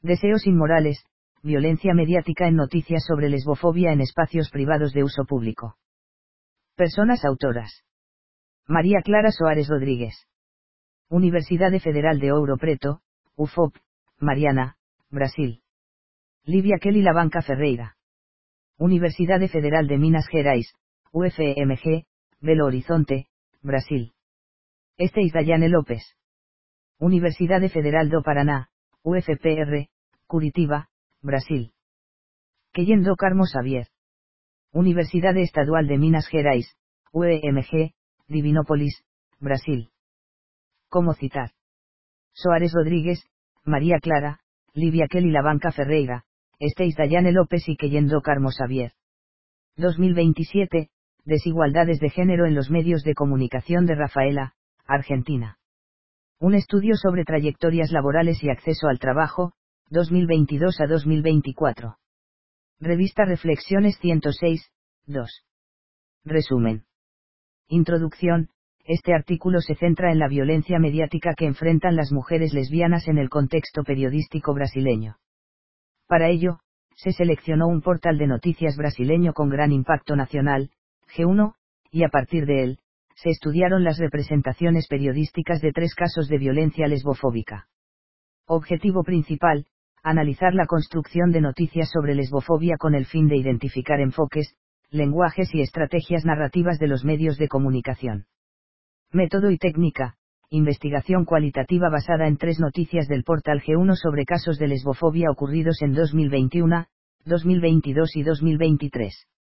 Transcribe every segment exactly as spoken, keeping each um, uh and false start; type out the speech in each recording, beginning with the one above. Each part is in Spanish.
Deseos inmorales, violencia mediática en noticias sobre lesbofobia en espacios privados de uso público. Personas autoras. María Clara Soares Rodríguez. Universidade Federal de Ouro Preto, U F O P, Mariana, Brasil. Lívia Kelly Labanca Ferreira. Universidade Federal de Minas Gerais, U F M G, Belo Horizonte, Brasil. Esteis Dayane López. Universidade Federal do Paraná, U F P R, Curitiba, Brasil. Queyendo Carmo Xavier. Universidade Estadual de Minas Gerais, U E M G, Divinópolis, Brasil. Como citar. Soares Rodríguez, María Clara, Lívia Kelly Labanca Ferreira, Esteis Dayane López y Queyendo Carmo Xavier. dos mil veintisiete, Desigualdades de género en los medios de comunicación de Rafaela, Argentina. Un estudio sobre trayectorias laborales y acceso al trabajo, dos mil veintidós a dos mil veinticuatro. Revista Reflexiones ciento seis, dos. Resumen. Introducción. Este artículo se centra en la violencia mediática que enfrentan las mujeres lesbianas en el contexto periodístico brasileño. Para ello, se seleccionó un portal de noticias brasileño con gran impacto nacional, G uno, y a partir de él, se estudiaron las representaciones periodísticas de tres casos de violencia lesbofóbica. Objetivo principal, analizar la construcción de noticias sobre lesbofobia con el fin de identificar enfoques, lenguajes y estrategias narrativas de los medios de comunicación. Método y técnica, investigación cualitativa basada en tres noticias del portal G uno sobre casos de lesbofobia ocurridos en dos mil veintiuno, dos mil veintidós y dos mil veintitrés.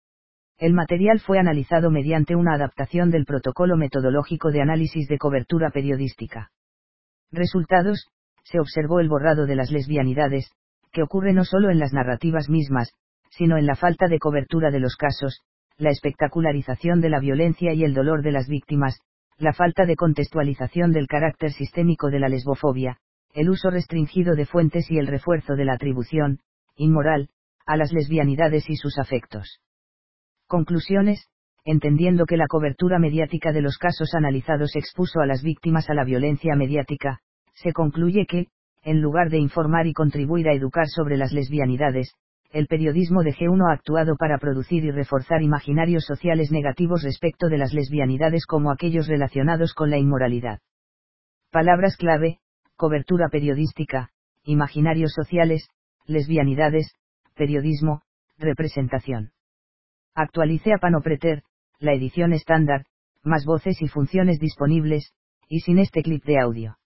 El material fue analizado mediante una adaptación del protocolo metodológico de análisis de cobertura periodística. Resultados: se observó el borrado de las lesbianidades, que ocurre no solo en las narrativas mismas, sino en la falta de cobertura de los casos, la espectacularización de la violencia y el dolor de las víctimas, la falta de contextualización del carácter sistémico de la lesbofobia, el uso restringido de fuentes y el refuerzo de la atribución, inmoral, a las lesbianidades y sus afectos. Conclusiones: entendiendo que la cobertura mediática de los casos analizados expuso a las víctimas a la violencia mediática, se concluye que, en lugar de informar y contribuir a educar sobre las lesbianidades, el periodismo de G uno ha actuado para producir y reforzar imaginarios sociales negativos respecto de las lesbianidades como aquellos relacionados con la inmoralidad. Palabras clave: cobertura periodística, imaginarios sociales, lesbianidades, periodismo, representación. Actualice a Panopreter, la edición estándar, más voces y funciones disponibles, y sin este clip de audio.